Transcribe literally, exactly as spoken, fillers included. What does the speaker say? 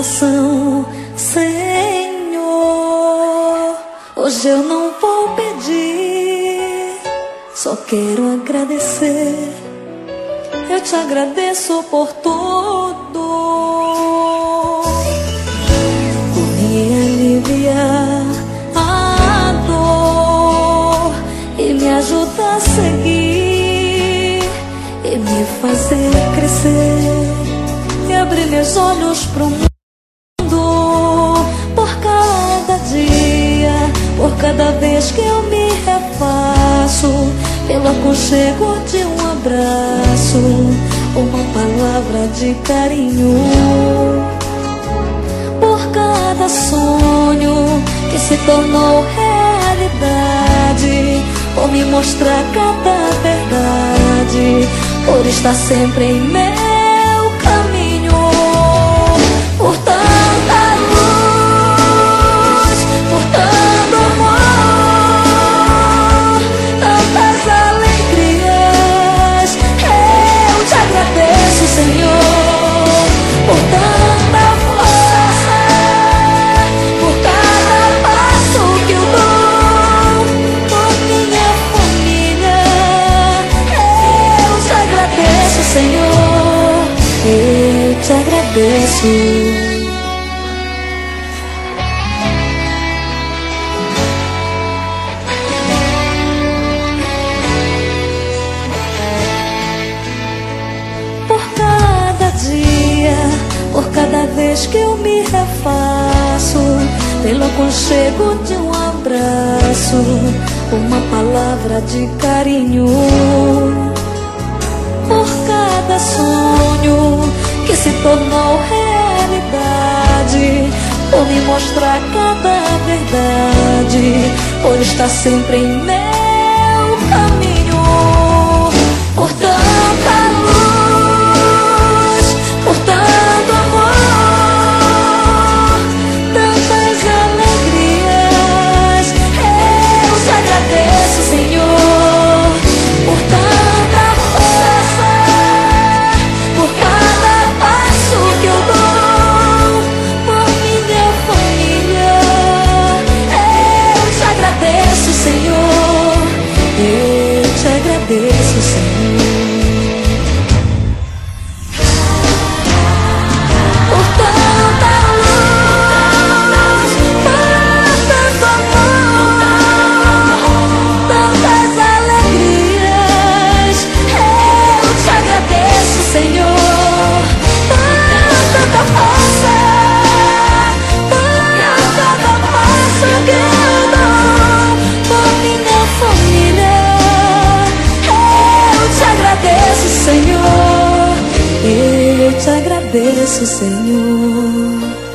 coração, Senhor. Hoje eu não vou pedir, só quero agradecer. Eu te agradeço por tudo, por me aliviar a dor e me ajudar a seguir e me fazer crescer e abrir meus olhos pro mundo. Por cada dia, por cada vez que eu me refaço, pelo aconchego de um abraço, uma palavra de carinho, por cada sonho que se tornou realidade, por me mostrar cada verdade, por estar sempre em meu caminho, por tanta luz, por tanto amor, tantas alegrias. Eu te agradeço, Senhor, por tanta força, por cada passo que eu dou, por minha família. Eu te agradeço, Senhor, eu te agradeço. Por cada vez que eu me refaço, pelo aconchego de um abraço, uma palavra de carinho, por cada sonho que se tornou realidade, por me mostrar cada verdade, por estar sempre em meu caminho, por tanta luz, por tanto amor, tantas alegrias. Eu te agradeço, Senhor, por tanta força, por cada passo que eu dou, por minha família. Eu te agradeço, Senhor, eu te agradeço, Senhor. Senhor, eu te agradeço, Senhor.